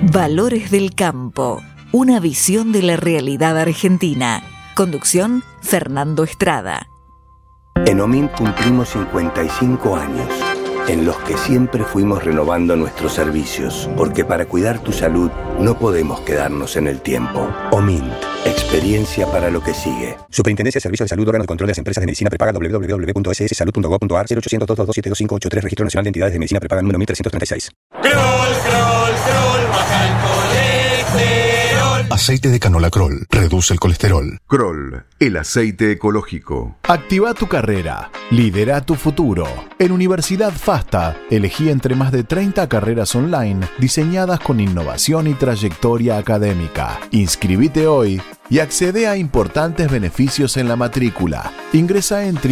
Valores del Campo, una visión de la realidad argentina. Conducción, Fernando Estrada. En OMINT cumplimos 55 años, en los que siempre fuimos renovando nuestros servicios, porque para cuidar tu salud no podemos quedarnos en el tiempo. OMINT, experiencia para lo que sigue. Superintendencia de Servicios de Salud, órgano de control de las empresas de medicina prepaga, www.sssalud.gov.ar, 0800-227-2583, Registro Nacional de Entidades de Medicina Prepaga número 1336. Kroll, baja el colesterol. Aceite de canola Kroll reduce el colesterol. Kroll, el aceite ecológico. Activa tu carrera, lidera tu futuro. En Universidad FASTA, elegí entre más de 30 carreras online diseñadas con innovación y trayectoria académica. Inscribite hoy y accede a importantes beneficios en la matrícula. Ingresa en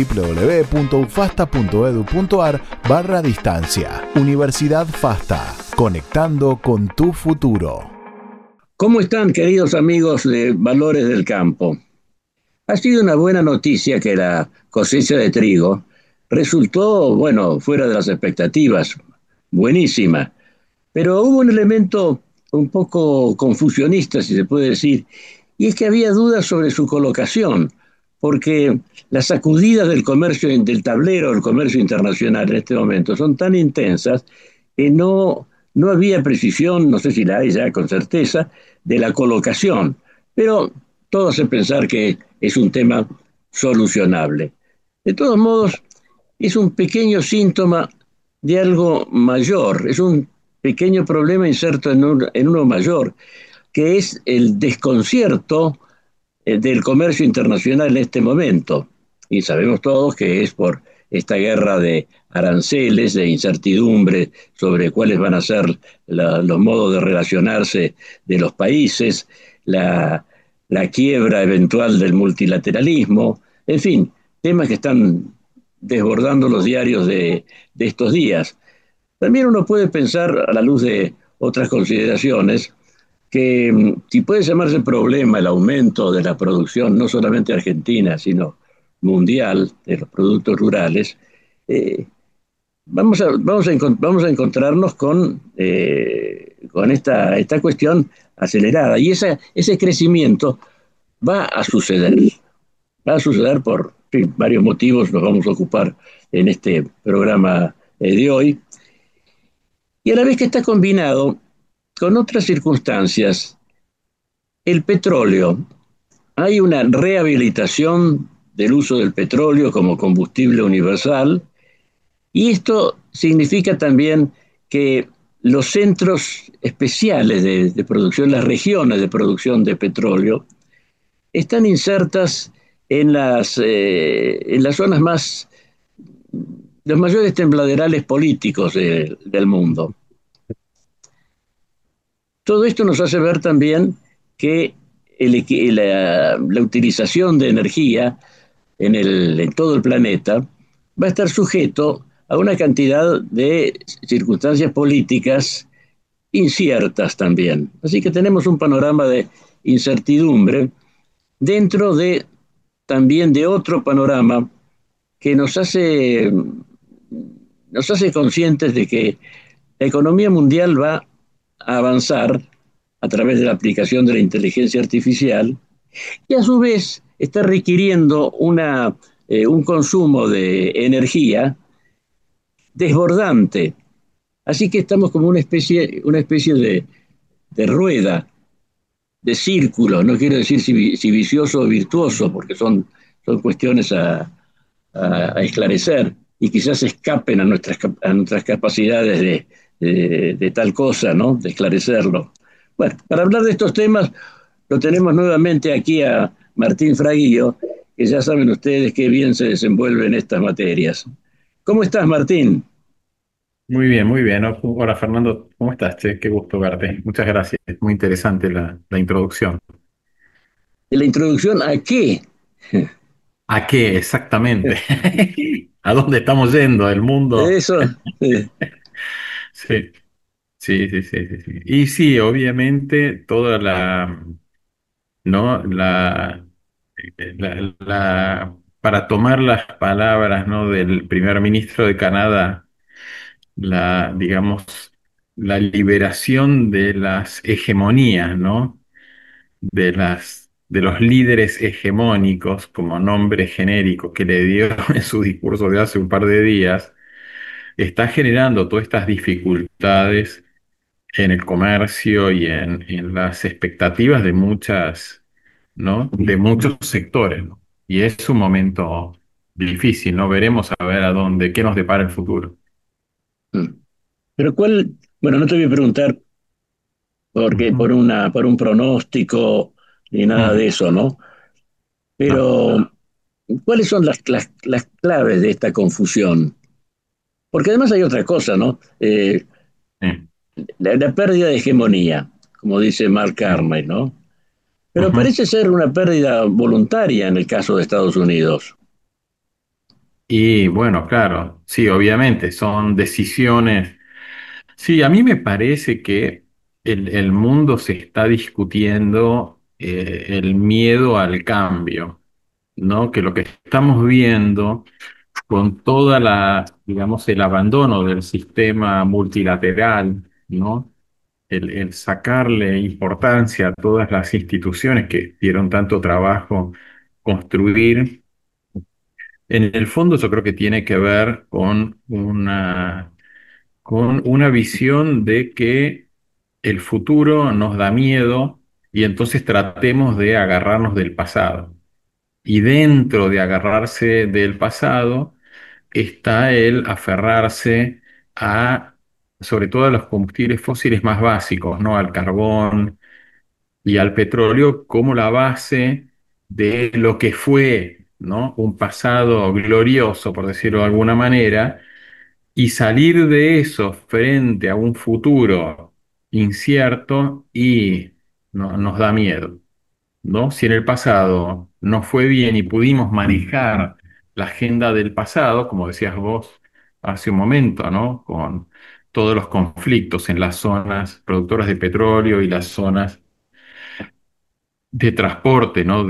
www.ufasta.edu.ar/distancia. Universidad FASTA, conectando con tu futuro. ¿Cómo están, queridos amigos de Valores del Campo? Ha sido una buena noticia que la cosecha de trigo resultó, fuera de las expectativas, buenísima. Pero hubo un elemento un poco confusionista, si se puede decir, y es que había dudas sobre su colocación, porque las sacudidas del comercio, del tablero del comercio internacional en este momento son tan intensas que no había precisión, no sé si la hay ya con certeza, de la colocación, pero todo hace pensar que es un tema solucionable. De todos modos, es un pequeño síntoma de algo mayor, es un pequeño problema inserto en uno mayor, que es el desconcierto del comercio internacional en este momento. Y sabemos todos que es por esta guerra de aranceles, de incertidumbre sobre cuáles van a ser los modos de relacionarse de los países, la quiebra eventual del multilateralismo, en fin, temas que están desbordando los diarios de estos días. También uno puede pensar, a la luz de otras consideraciones, que si puede llamarse problema el aumento de la producción, no solamente argentina, sino mundial, de los productos rurales, vamos a encontrarnos con esta cuestión acelerada. Y ese crecimiento va a suceder. Va a suceder por varios motivos, nos vamos a ocupar en este programa de hoy. Y a la vez que está combinado con otras circunstancias, el petróleo, hay una rehabilitación del uso del petróleo como combustible universal, y esto significa también que los centros especiales de producción, las regiones de producción de petróleo, están insertas en las zonas los mayores tembladerales políticos del mundo. Todo esto nos hace ver también que la utilización de energía en todo el planeta va a estar sujeto a una cantidad de circunstancias políticas inciertas también. Así que tenemos un panorama de incertidumbre dentro también de otro panorama que nos hace conscientes de que la economía mundial va a avanzar a través de la aplicación de la inteligencia artificial y a su vez está requiriendo un consumo de energía desbordante. Así que estamos como una especie de rueda, de círculo, no quiero decir si vicioso o virtuoso, porque son cuestiones a esclarecer y quizás escapen a nuestras capacidades de tal cosa, ¿no? De esclarecerlo. Bueno, para hablar de estos temas lo tenemos nuevamente aquí a Martín Fraguillo, que ya saben ustedes qué bien se desenvuelve en estas materias. ¿Cómo estás, Martín? Muy bien, muy bien. Hola, Fernando, ¿cómo estás? Che? Qué gusto verte. Muchas gracias. Muy interesante la introducción. ¿La introducción a qué? ¿A qué exactamente? ¿A dónde estamos yendo? ¿El mundo? Eso. Sí, sí, sí, sí, sí, sí. Y sí, obviamente toda ¿no? Para tomar las palabras, ¿no? del primer ministro de Canadá, digamos, la liberación de las hegemonías, ¿no? De los líderes hegemónicos, como nombre genérico que le dio en su discurso de hace un par de días, está generando todas estas dificultades en el comercio y en las expectativas de muchas, ¿no? De muchos sectores, ¿no? Y es un momento difícil, ¿no? Veremos a ver a dónde, qué nos depara el futuro. Mm. Pero bueno, no te voy a preguntar porque Ujú. por un pronóstico ni nada Mm, de eso, ¿no? no, Pero, ¿cuáles son las claves de esta confusión? Porque además hay otra cosa, ¿no? sí, La pérdida de hegemonía, como dice Mark sí. Carney, ¿no? Pero Ujú. parece ser una pérdida voluntaria en el caso de Estados Unidos. Y bueno, claro, sí, obviamente, son decisiones. Sí, a mí me parece que el mundo se está discutiendo el miedo al cambio, ¿no? Que lo que estamos viendo con toda la, digamos, el abandono del sistema multilateral, ¿no? El sacarle importancia a todas las instituciones que dieron tanto trabajo construir, en el fondo yo creo que tiene que ver con una visión de que el futuro nos da miedo y entonces tratemos de agarrarnos del pasado. Y dentro de agarrarse del pasado está el aferrarse a, sobre todo a los combustibles fósiles más básicos, ¿no? Al carbón y al petróleo como la base de lo que fue, ¿no? Un pasado glorioso, por decirlo de alguna manera, y salir de eso frente a un futuro incierto y nos da miedo, ¿no? Si en el pasado no fue bien y pudimos manejar la agenda del pasado, como decías vos hace un momento, ¿no? Con todos los conflictos en las zonas productoras de petróleo y las zonas de transporte, ¿no?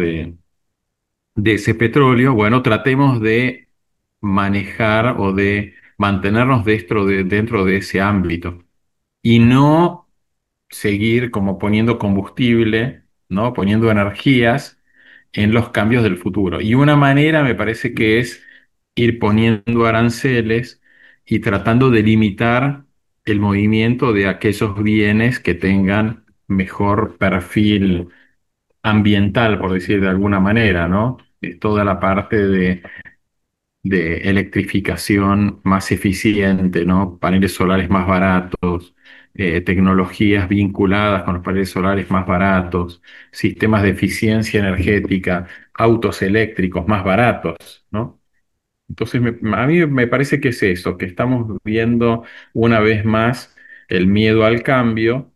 De ese petróleo, bueno, tratemos de manejar o de mantenernos dentro de ese ámbito y no seguir como poniendo combustible, ¿no? Poniendo energías en los cambios del futuro. Y una manera me parece que es ir poniendo aranceles y tratando de limitar el movimiento de aquellos bienes que tengan mejor perfil ambiental, por decir de alguna manera, ¿no? Toda la parte de electrificación más eficiente, ¿no? Paneles solares más baratos, tecnologías vinculadas con los paneles solares más baratos, sistemas de eficiencia energética, autos eléctricos más baratos, ¿no? Entonces, a mí me parece que es eso, que estamos viendo una vez más el miedo al cambio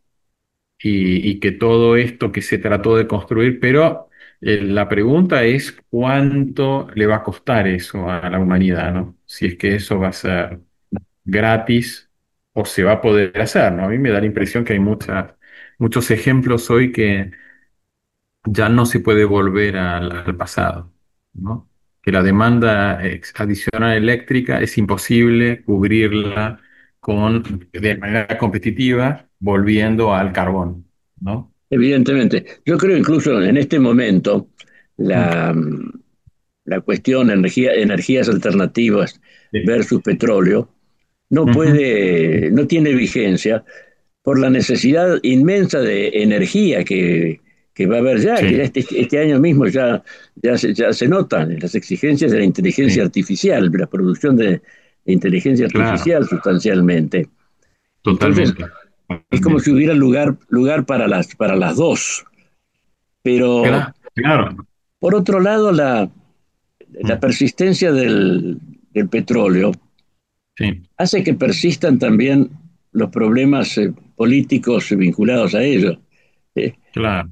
y que todo esto que se trató de construir, pero la pregunta es cuánto le va a costar eso a la humanidad, ¿no? Si es que eso va a ser gratis o se va a poder hacer, ¿no? A mí me da la impresión que hay muchos ejemplos hoy que ya no se puede volver al pasado, ¿no? Que la demanda adicional eléctrica es imposible cubrirla de manera competitiva volviendo al carbón, ¿no? Evidentemente, yo creo incluso en este momento Mm. la, la cuestión energías alternativas Sí. versus petróleo Ujú. no tiene vigencia por la necesidad inmensa de energía que va a haber ya, que ya Sí, este año mismo ya se notan las exigencias de la inteligencia sí, artificial, de la producción de inteligencia claro, artificial sustancialmente. Entonces, totalmente, es como si totalmente. hubiera lugar para para las dos. Pero Claro, claro. por otro lado, la Mm. persistencia del petróleo Sí, hace que persistan también los problemas políticos vinculados a ello. Eh, claro.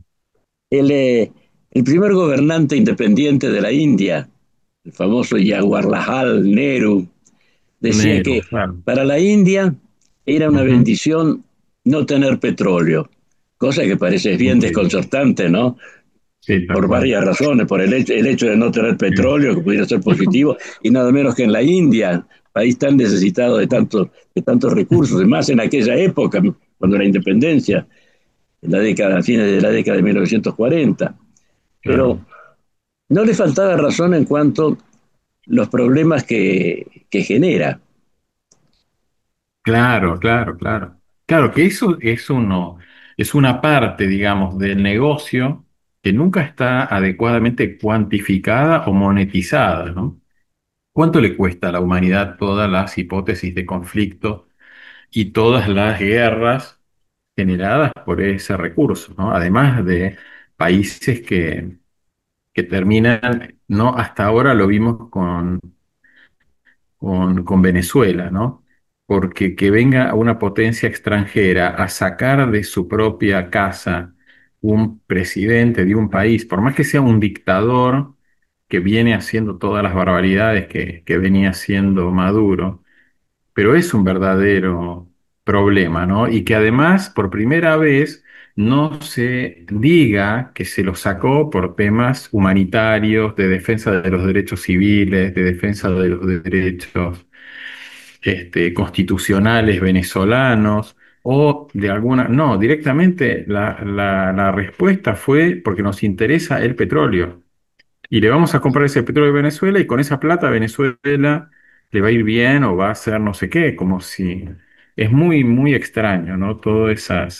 el primer gobernante independiente de la India, el famoso Jawaharlal Nehru, decía Negro, que claro. para la India era una Ujú. bendición no tener petróleo, cosa que parece bien Increíble. desconcertante, ¿no? Sí, tal Por cual. varias razones, por el hecho de no tener Sí, petróleo, que pudiera ser positivo, y nada menos que en la India, país tan necesitado de tantos recursos, y más en aquella época, cuando la independencia, en la década, a fines de la década de 1940. Pero Claro, no le faltaba razón en cuanto a los problemas que genera. claro, claro, claro. Claro que eso es una parte, digamos, del negocio que nunca está adecuadamente cuantificada o monetizada, ¿no? ¿Cuánto le cuesta a la humanidad todas las hipótesis de conflicto y todas las guerras generadas por ese recurso, ¿no? Además de países que terminan, ¿no? Hasta ahora lo vimos con Venezuela, ¿no? Porque que venga una potencia extranjera a sacar de su propia casa un presidente de un país, por más que sea un dictador que viene haciendo todas las barbaridades que venía haciendo Maduro, pero es un verdadero problema, ¿no? Y que además, por primera vez, no se diga que se lo sacó por temas humanitarios, de defensa de los derechos civiles, de defensa de los derechos constitucionales venezolanos, o de alguna... No, directamente la respuesta fue porque nos interesa el petróleo. Y le vamos a comprar ese petróleo a Venezuela y con esa plata Venezuela le va a ir bien o va a hacer no sé qué, como si es muy, muy extraño, ¿no? Todas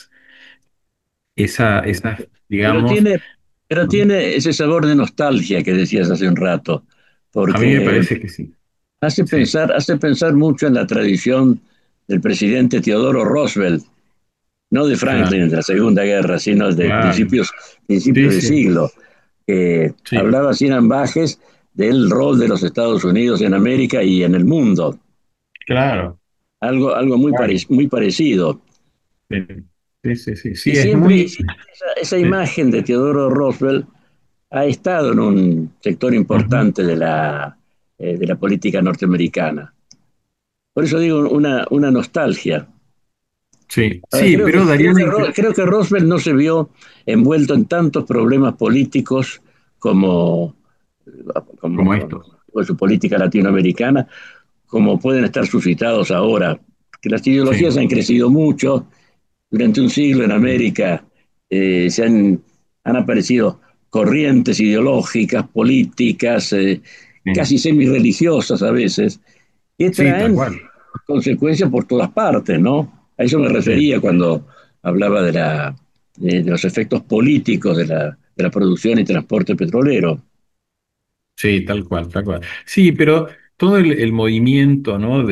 esas, Pero digamos, tiene, pero ¿no? tiene ese sabor de nostalgia que decías hace un rato, A mí me porque parece que sí, sí, hace pensar mucho en la tradición del presidente Teodoro Roosevelt, no de Franklin claro, de la Segunda Guerra, sino de claro, principios sí, de sí, siglo, que sí, hablaba sin ambajes del rol de los Estados Unidos en América y en el mundo. claro, Algo claro, muy parecido. sí, sí, sí, sí, Y sí, es siempre, muy... siempre esa sí, imagen de Teodoro Roosevelt ha estado en un sector ujú, importante de la política norteamericana. Por eso digo una nostalgia. sí, Ahora, sí, pero Darío, creo que Roosevelt no se vio envuelto en tantos problemas políticos como, como como estos. con su política latinoamericana, como pueden estar suscitados ahora. Que las ideologías Sí, han crecido mucho. Durante un siglo en sí, América han aparecido corrientes ideológicas, políticas, sí, casi semi-religiosas a veces, que sí, tal traen cual. consecuencias por todas partes, ¿no? A eso me Sí. refería cuando hablaba de los efectos políticos de la producción y transporte petrolero. Sí, tal cual, tal cual. Sí, pero todo el movimiento, ¿no?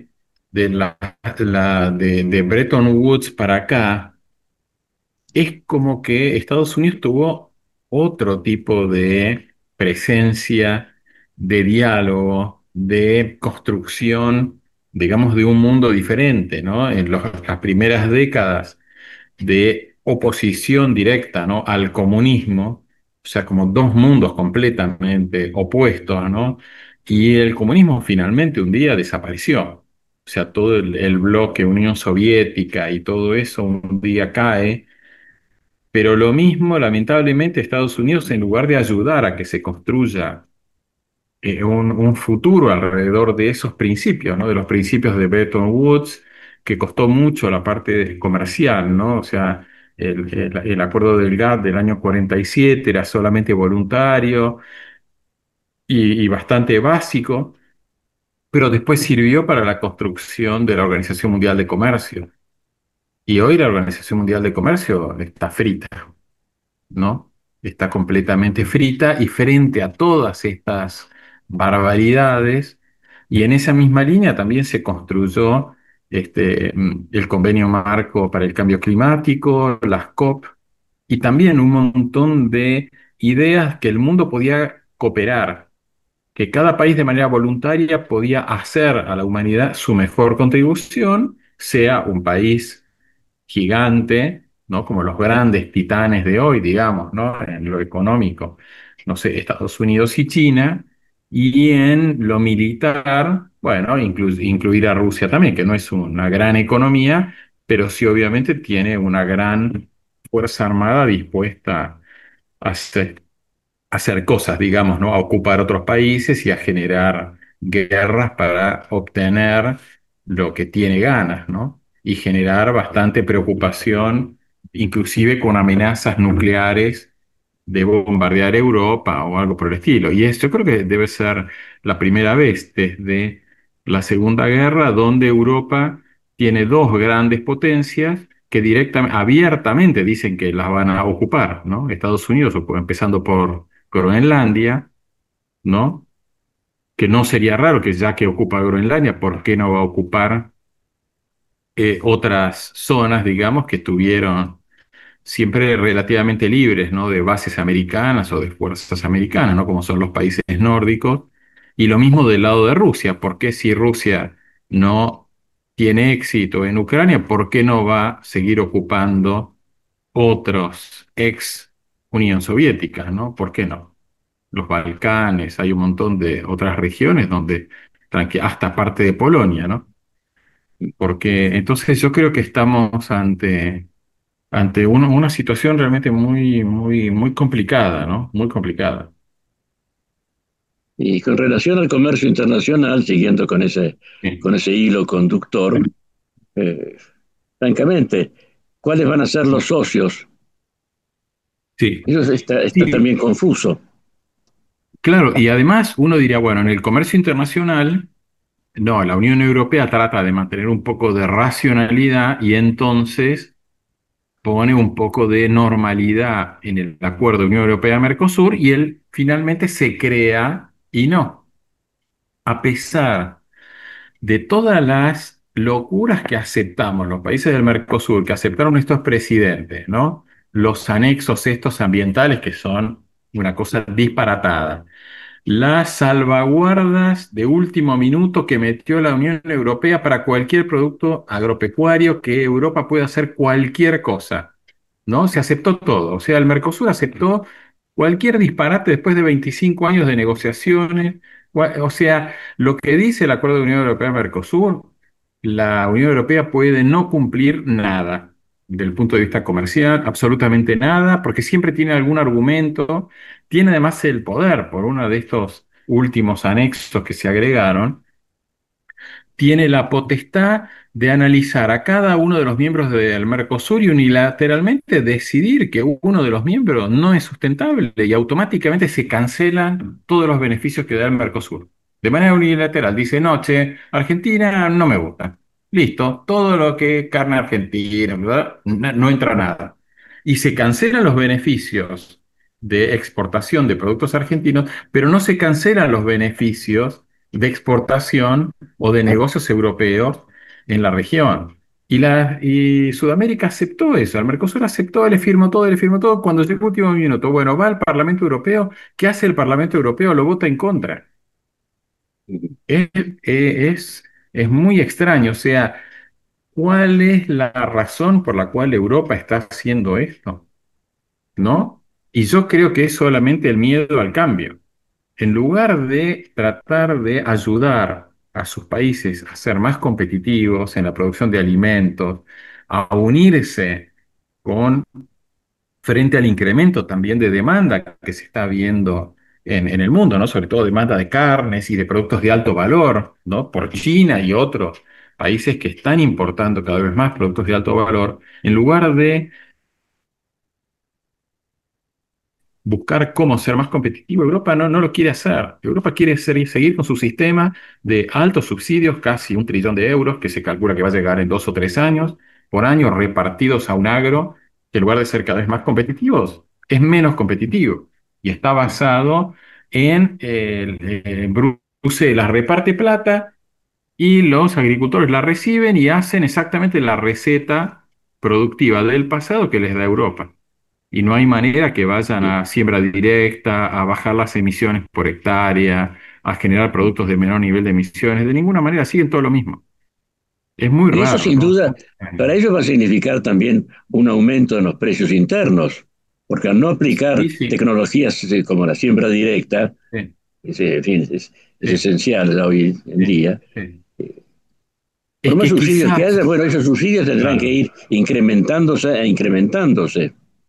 De Bretton Woods para acá es como que Estados Unidos tuvo otro tipo de presencia, de diálogo, de construcción, digamos, de un mundo diferente, ¿no? En las primeras décadas de oposición directa, ¿no? Al comunismo, o sea, como dos mundos completamente opuestos, ¿no? Y el comunismo finalmente un día desapareció. O sea, todo el bloque Unión Soviética y todo eso un día cae, pero lo mismo, lamentablemente, Estados Unidos, en lugar de ayudar a que se construya un futuro alrededor de esos principios, ¿no? De los principios de Bretton Woods, que costó mucho la parte comercial, ¿no? O sea, el acuerdo del GATT del año 47 era solamente voluntario y bastante básico, pero después sirvió para la construcción de la Organización Mundial de Comercio. Y hoy la Organización Mundial de Comercio está frita, ¿no? Está completamente frita y frente a todas estas barbaridades, y en esa misma línea también se construyó el convenio marco para el cambio climático, las COP, y también un montón de ideas que el mundo podía cooperar, que cada país de manera voluntaria podía hacer a la humanidad su mejor contribución, sea un país gigante, ¿no? Como los grandes titanes de hoy, digamos, ¿no? En lo económico, no sé, Estados Unidos y China, y en lo militar, bueno, incluir a Rusia también, que no es una gran economía, pero sí obviamente tiene una gran fuerza armada dispuesta a hacer cosas, digamos, ¿no? A ocupar otros países y a generar guerras para obtener lo que tiene ganas, ¿no? Y generar bastante preocupación, inclusive con amenazas nucleares de bombardear Europa o algo por el estilo. Y yo creo que debe ser la primera vez desde la Segunda Guerra donde Europa tiene dos grandes potencias que directamente, abiertamente dicen que las van a ocupar, ¿no? Estados Unidos, empezando por Groenlandia, ¿no? Que no sería raro que ya que ocupa Groenlandia, ¿por qué no va a ocupar otras zonas, digamos, que tuvieron siempre relativamente libres, ¿no? De bases americanas o de fuerzas americanas, ¿no? Como son los países nórdicos. Y lo mismo del lado de Rusia. ¿Por qué si Rusia no tiene éxito en Ucrania, por qué no va a seguir ocupando otros ex Unión Soviética, ¿no? ¿Por qué no? Los Balcanes, hay un montón de otras regiones donde, hasta parte de Polonia, ¿no? Porque entonces yo creo que estamos ante una situación realmente muy complicada, ¿no? Muy complicada. Y con relación al comercio internacional, siguiendo Sí, con ese hilo conductor, eh, francamente, ¿cuáles van a ser los socios? sí, Eso está sí, también confuso. claro, y además uno diría, bueno, en el comercio internacional, no, la Unión Europea trata de mantener un poco de racionalidad y entonces pone un poco de normalidad en el acuerdo Unión Europea-Mercosur y él finalmente se crea y no, a pesar de todas las locuras que aceptamos los países del Mercosur, que aceptaron estos presidentes, ¿no? Los anexos estos ambientales que son una cosa disparatada. Las salvaguardas de último minuto que metió la Unión Europea para cualquier producto agropecuario que Europa pueda hacer cualquier cosa, ¿no? Se aceptó todo. O sea, el Mercosur aceptó cualquier disparate después de 25 años de negociaciones. O sea, lo que dice el Acuerdo de Unión Europea-Mercosur, la Unión Europea puede no cumplir nada del punto de vista comercial, absolutamente nada, porque siempre tiene algún argumento. Tiene además el poder, por uno de estos últimos anexos que se agregaron, tiene la potestad de analizar a cada uno de los miembros del Mercosur y unilateralmente decidir que uno de los miembros no es sustentable y automáticamente se cancelan todos los beneficios que da el Mercosur. De manera unilateral, dice, no, che, Argentina no me gusta. Listo, todo lo que es carne argentina, ¿verdad? No, no entra nada. Y se cancelan los beneficios de exportación de productos argentinos, pero no se cancelan los beneficios de exportación o de negocios europeos en la región. Y Sudamérica aceptó eso, el Mercosur aceptó, le firmó todo, cuando llegó el último minuto, bueno, va al Parlamento Europeo, ¿qué hace el Parlamento Europeo? Lo vota en contra. Es, es muy extraño, o sea, ¿cuál es la razón por la cual Europa está haciendo esto? ¿No? Y yo creo que es solamente el miedo al cambio. En lugar de tratar de ayudar a sus países a ser más competitivos en la producción de alimentos, a unirse con frente al incremento también de demanda que se está viendo en el mundo, ¿no? Sobre todo demanda de carnes y de productos de alto valor, ¿no? Por China y otros países que están importando cada vez más productos de alto valor, en lugar de buscar cómo ser más competitivo. Europa no lo quiere hacer. Europa quiere seguir con su sistema de altos subsidios, casi 1 trillón de euros, que se calcula que va a llegar en 2 o 3 años por año, repartidos a un agro que en lugar de ser cada vez más competitivos, es menos competitivo. Y está basado en Bruselas reparte plata y los agricultores la reciben y hacen exactamente la receta productiva del pasado que les da Europa. Y no hay manera que vayan a siembra directa, a bajar las emisiones por hectárea, a generar productos de menor nivel de emisiones. De ninguna manera siguen todo lo mismo. Es muy Y eso raro, sin ¿no? duda, para ellos va a significar también un aumento en los precios internos, porque al no aplicar Sí, sí, tecnologías como la siembra directa, sí, en fin, es sí, esencial hoy en sí, día. sí. Por Es más que subsidios que quizás, haya, bueno, esos subsidios tendrán que claro, ir incrementándose e incrementándose.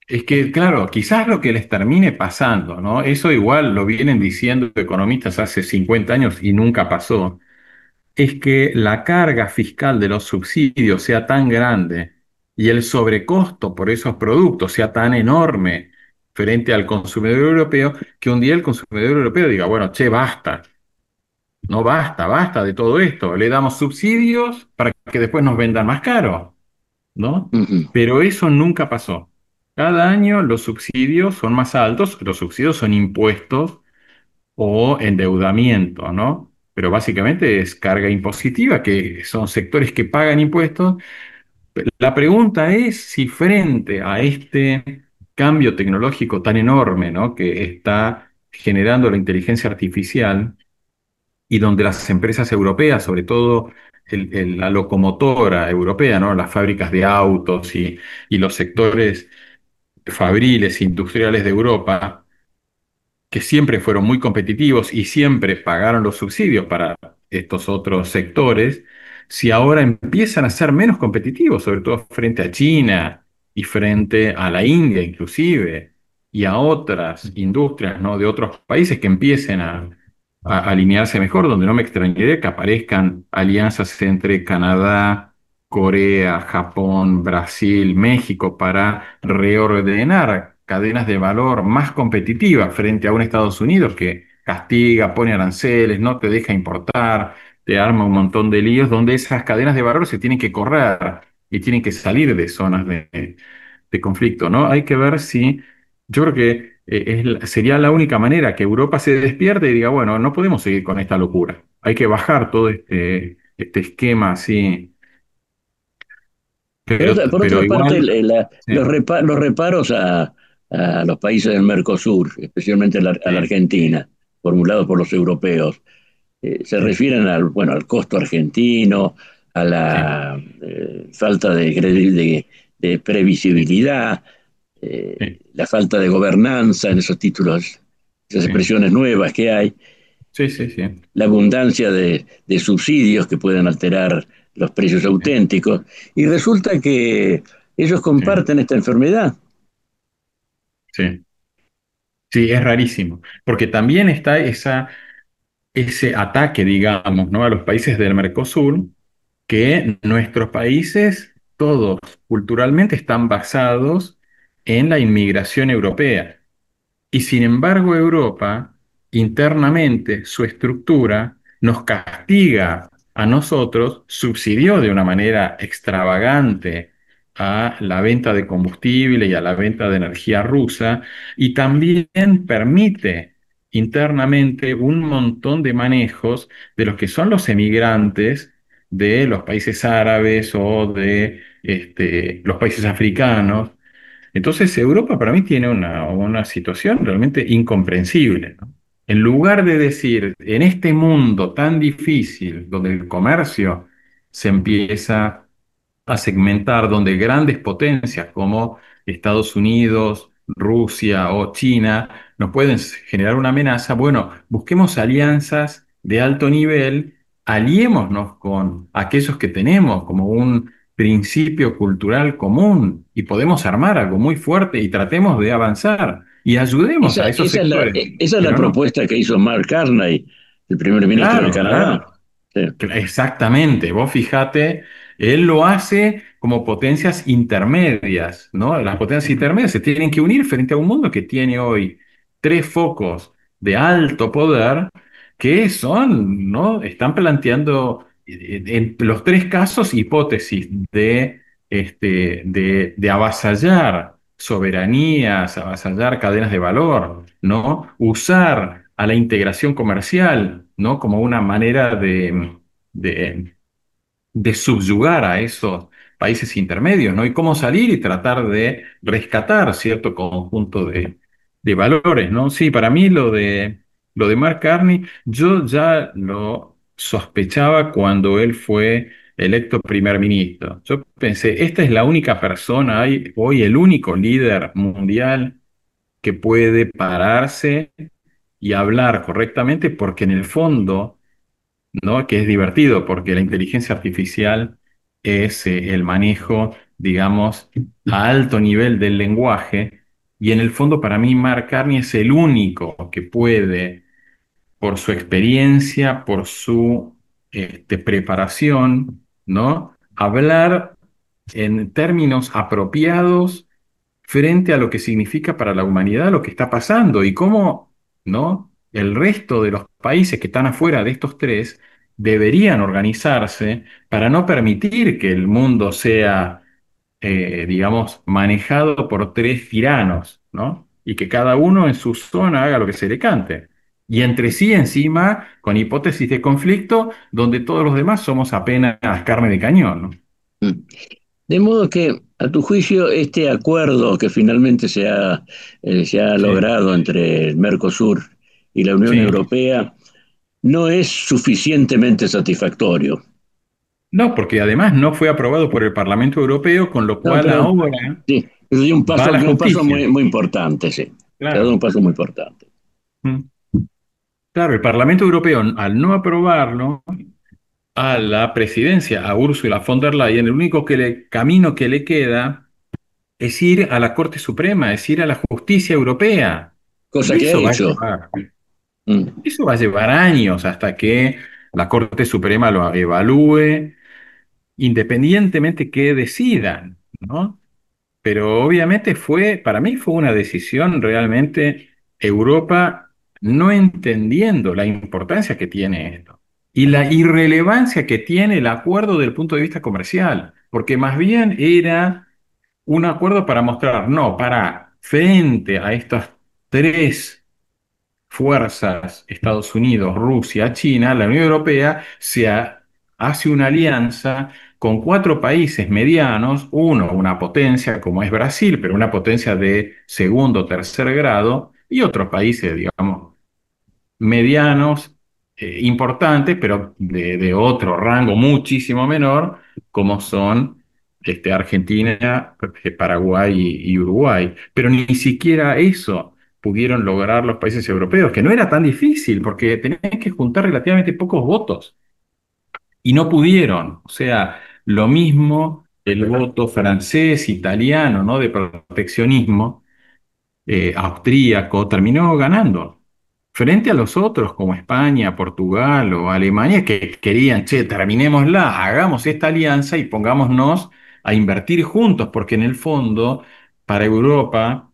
Es que, claro, quizás lo que les termine pasando, ¿no? Eso igual lo vienen diciendo economistas hace 50 años y nunca pasó, es que la carga fiscal de los subsidios sea tan grande y el sobrecosto por esos productos sea tan enorme frente al consumidor europeo, que un día el consumidor europeo diga, bueno, che, basta, no basta, basta de todo esto, le damos subsidios para que después nos vendan más caro, ¿no? Ujú. Pero eso nunca pasó. Cada año los subsidios son más altos, los subsidios son impuestos o endeudamiento, ¿no? Pero básicamente es carga impositiva, que son sectores que pagan impuestos. La pregunta es si frente a este cambio tecnológico tan enorme, ¿no? que está generando la inteligencia artificial y donde las empresas europeas, sobre todo la locomotora europea, ¿no? Las fábricas de autos y los sectores fabriles industriales de Europa, que siempre fueron muy competitivos y siempre pagaron los subsidios para estos otros sectores, si ahora empiezan a ser menos competitivos, sobre todo frente a China y frente a la India inclusive, y a otras industrias, ¿no? de otros países que empiecen a alinearse mejor, donde no me extrañaría que aparezcan alianzas entre Canadá, Corea, Japón, Brasil, México, para reordenar cadenas de valor más competitivas frente a un Estados Unidos que castiga, pone aranceles, no te deja importar, te arma un montón de líos, donde esas cadenas de valor se tienen que correr y tienen que salir de zonas de conflicto, ¿no? Hay que ver si, yo creo que sería la única manera que Europa se despierte y diga, bueno, no podemos seguir con esta locura, hay que bajar todo este esquema así, Por pero otra parte, igual, sí, los reparos a los países del Mercosur, especialmente a la sí, Argentina, formulados por los europeos, se sí, refieren bueno, al costo argentino, a sí, la falta de previsibilidad, sí, la falta de gobernanza en esos títulos, esas sí, expresiones nuevas que hay, sí, sí, sí, la abundancia de subsidios que pueden alterar los precios auténticos. Y resulta que ellos sí, comparten esta enfermedad. sí. Sí, es rarísimo, porque también está ese ataque, digamos, ¿no? a los países del Mercosur, que nuestros países, todos culturalmente, están basados en la inmigración europea. Y sin embargo, Europa, internamente, su estructura nos castiga a nosotros, subsidió de una manera extravagante a la venta de combustible y a la venta de energía rusa, y también permite internamente un montón de manejos de los que son los emigrantes de los países árabes o de los países africanos. Entonces, Europa para mí tiene una situación realmente incomprensible, ¿no? En lugar de decir, en este mundo tan difícil, donde el comercio se empieza a segmentar, donde grandes potencias como Estados Unidos, Rusia o China nos pueden generar una amenaza, bueno, busquemos alianzas de alto nivel, aliémonos con aquellos que tenemos como un principio cultural común y podemos armar algo muy fuerte y tratemos de avanzar y ayudemos a esos sectores, Esa es la pero no. propuesta que hizo Mark Carney, el primer ministro de Claro, Canadá. claro. Sí. Exactamente, vos fijate, él lo hace como potencias intermedias, ¿no? Las potencias intermedias se tienen que unir frente a un mundo que tiene hoy tres focos de alto poder que son, ¿no? Están planteando en los tres casos hipótesis de avasallar soberanías, avasallar cadenas de valor, ¿no? Usar a la integración comercial, ¿no? Como una manera de, de subyugar a esos países intermedios, ¿no? Y cómo salir y tratar de rescatar cierto conjunto de valores, ¿no? Sí, para mí lo de Mark Carney, yo ya lo sospechaba cuando él fue electo primer ministro. Yo pensé, esta es la única persona, hoy el único líder mundial que puede pararse y hablar correctamente, porque en el fondo, ¿no? Que es divertido, porque la inteligencia artificial es el manejo digamos, a alto nivel del lenguaje, y en el fondo para mí Mark Carney es el único que puede, por su experiencia, por su preparación, ¿no? Hablar en términos apropiados frente a lo que significa para la humanidad lo que está pasando y cómo, ¿no? El resto de los países que están afuera de estos tres deberían organizarse para no permitir que el mundo sea, digamos, manejado por tres tiranos, ¿no? Y que cada uno en su zona haga lo que se le cante. Y entre sí, encima, con hipótesis de conflicto, donde todos los demás somos apenas carne de cañón, ¿no? De modo que, a tu juicio, este acuerdo que finalmente se ha Sí, logrado entre el Mercosur y la Unión sí. Europea no es suficientemente satisfactorio. No, porque además no fue aprobado por el Parlamento Europeo, con lo No, cual pero ahora sí, pero dio va a la un paso justicia. muy importante, sí. Se ha dado un Claro. paso muy importante. Mm. Claro, el Parlamento Europeo, al no aprobarlo, a la presidencia, a Ursula von der Leyen, el único camino que le queda es ir a la Corte Suprema, es ir a la justicia europea. Cosa Y que ha hecho. Mm. eso va a llevar años hasta que la Corte Suprema lo evalúe, independientemente que decidan, ¿no? Pero obviamente para mí fue una decisión realmente Europa no entendiendo la importancia que tiene esto y la irrelevancia que tiene el acuerdo desde el punto de vista comercial, porque más bien era un acuerdo para mostrar, no, para frente a estas tres fuerzas, Estados Unidos, Rusia, China, la Unión Europea hace una alianza con cuatro países medianos, uno, una potencia como es Brasil, pero una potencia de segundo o tercer grado, y otros países, digamos, medianos, importantes, pero de otro rango muchísimo menor, como son Argentina, Paraguay y Uruguay. Pero ni siquiera eso pudieron lograr los países europeos, que no era tan difícil, porque tenían que juntar relativamente pocos votos, y no pudieron. O sea, lo mismo el voto francés, italiano, ¿no? De proteccionismo austríaco terminó ganando frente a los otros como España, Portugal o Alemania que querían, che, terminémosla, hagamos esta alianza y pongámonos a invertir juntos, porque en el fondo para Europa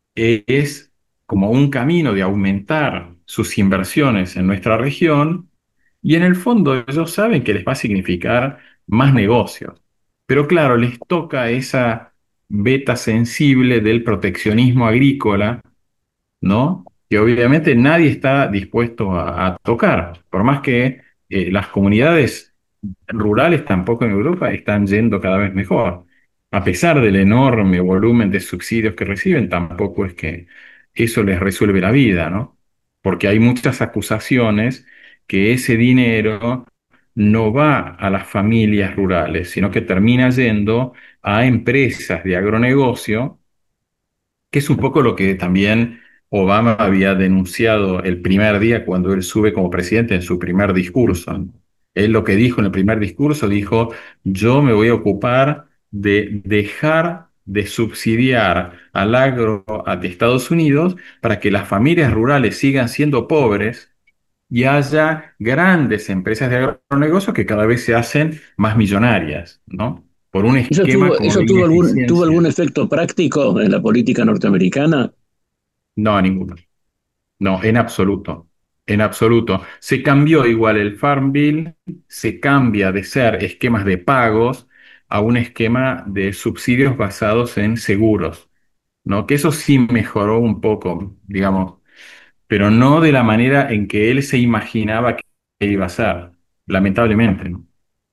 es como un camino de aumentar sus inversiones en nuestra región y en el fondo ellos saben que les va a significar más negocios. Pero claro, les toca esa beta sensible del proteccionismo agrícola, ¿no? Que obviamente nadie está dispuesto a tocar, por más que las comunidades rurales tampoco en Europa están yendo cada vez mejor. A pesar del enorme volumen de subsidios que reciben, tampoco es que eso les resuelve la vida, ¿no? Porque hay muchas acusaciones que ese dinero no va a las familias rurales, sino que termina yendo a empresas de agronegocio, que es un poco lo que también Obama había denunciado el primer día cuando él sube como presidente en su primer discurso. Él lo que dijo en el primer discurso, dijo, yo me voy a ocupar de dejar de subsidiar al agro de Estados Unidos para que las familias rurales sigan siendo pobres y haya grandes empresas de agronegocio que cada vez se hacen más millonarias, ¿no? Por un esquema como de Tuvo algún ineficiencia. efecto práctico en la política norteamericana? No, ninguno. No, en absoluto. En absoluto. Se cambió igual el Farm Bill, se cambia de ser esquemas de pagos a un esquema de subsidios basados en seguros, ¿no? Que eso sí mejoró un poco, digamos, pero no de la manera en que él se imaginaba que iba a ser, lamentablemente, ¿no?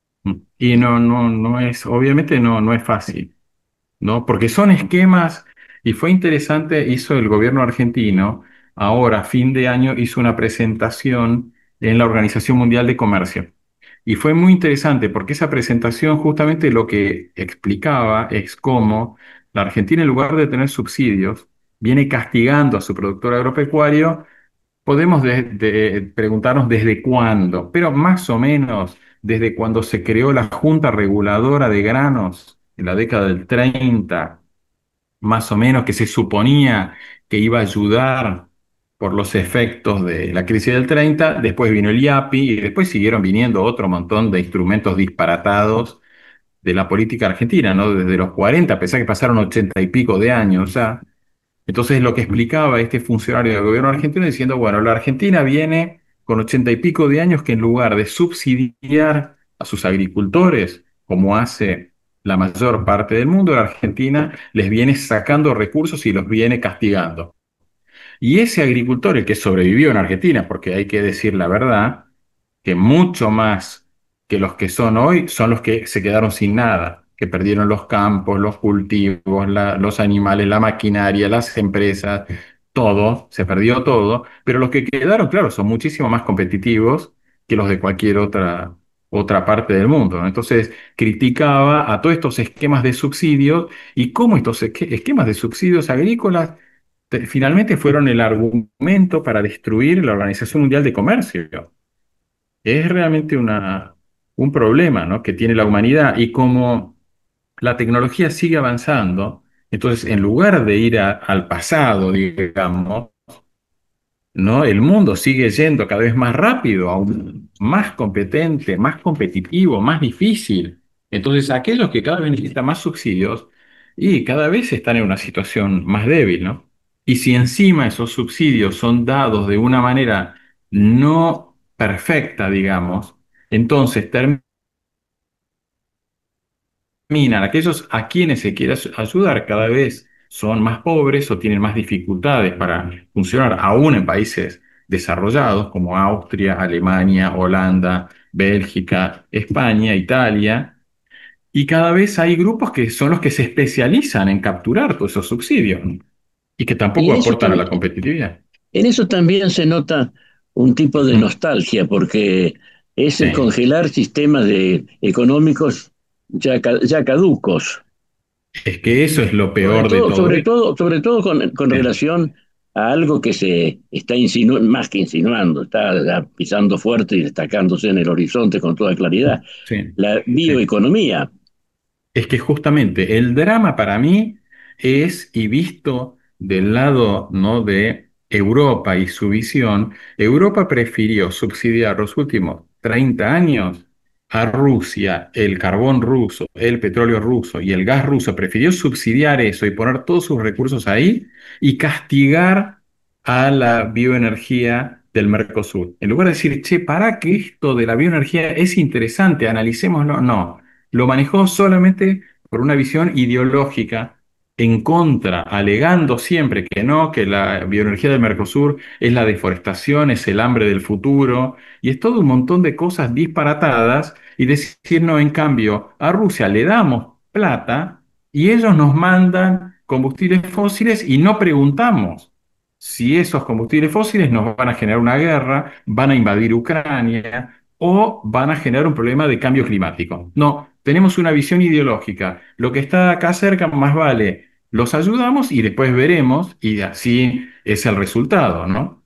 Y no es, obviamente no es fácil. ¿No? Porque son esquemas, y fue interesante, hizo el gobierno argentino, ahora, a fin de año, hizo una presentación en la Organización Mundial de Comercio. Y fue muy interesante porque esa presentación justamente lo que explicaba es cómo la Argentina, en lugar de tener subsidios, viene castigando a su productor agropecuario. Podemos preguntarnos desde cuándo, pero más o menos desde cuando se creó la Junta Reguladora de Granos en la década del 30, más o menos, que se suponía que iba a ayudar por los efectos de la crisis del 30. Después vino el IAPI y después siguieron viniendo otro montón de instrumentos disparatados de la política argentina, ¿no? Desde los 40, a pesar que pasaron 80 y pico de años ya. Entonces, lo que explicaba este funcionario del gobierno argentino diciendo, bueno, la Argentina viene con 80 y pico de años que en lugar de subsidiar a sus agricultores, como hace la mayor parte del mundo, la Argentina les viene sacando recursos y los viene castigando. Y ese agricultor, el que sobrevivió en Argentina, porque hay que decir la verdad, que mucho más que los que son hoy son los que se quedaron sin nada, que perdieron los campos, los cultivos, los animales, la maquinaria, las empresas, todo, se perdió todo, pero los que quedaron, claro, son muchísimo más competitivos que los de cualquier otra parte del mundo, ¿no? Entonces criticaba a todos estos esquemas de subsidios y cómo estos esquemas de subsidios agrícolas finalmente fueron el argumento para destruir la Organización Mundial de Comercio. Es realmente un problema, ¿no?, que tiene la humanidad, y como la tecnología sigue avanzando, entonces en lugar de ir al pasado, digamos, ¿no?, el mundo sigue yendo cada vez más rápido, aún más competente, más competitivo, más difícil. Entonces aquellos que cada vez necesitan más subsidios y cada vez están en una situación más débil, ¿no? Y si encima esos subsidios son dados de una manera no perfecta, digamos, entonces aquellos a quienes se quiere ayudar cada vez son más pobres o tienen más dificultades para funcionar, aún en países desarrollados como Austria, Alemania, Holanda, Bélgica, España, Italia, y cada vez hay grupos que son los que se especializan en capturar todos esos subsidios, ¿no?, y que Y tampoco aportan a la competitividad. en eso también se nota un tipo de Mm, nostalgia, porque es el sí. congelar sistemas económicos ya caducos. Es que eso es lo peor de todo esto. Sobre todo con Sí, relación a algo que se está más que insinuando, está ya pisando fuerte y destacándose en el horizonte con toda claridad, sí, la sí. bioeconomía. Es que justamente el drama para mí es, y visto del lado, ¿no?, de Europa y su visión, Europa prefirió subsidiar los últimos 30 años a Rusia, el carbón ruso, el petróleo ruso y el gas ruso, prefirió subsidiar eso y poner todos sus recursos ahí y castigar a la bioenergía del Mercosur. En lugar de decir, che, para que esto de la bioenergía es interesante, analicémoslo, no. Lo manejó solamente por una visión ideológica en contra, alegando siempre que no, que la bioenergía del Mercosur es la deforestación, es el hambre del futuro, y es todo un montón de cosas disparatadas, y decir, no, en cambio, a Rusia le damos plata y ellos nos mandan combustibles fósiles y no preguntamos si esos combustibles fósiles nos van a generar una guerra, van a invadir Ucrania o van a generar un problema de cambio climático. No, tenemos una visión ideológica. Lo que está acá cerca, más vale, los ayudamos y después veremos, y así es el resultado, ¿no?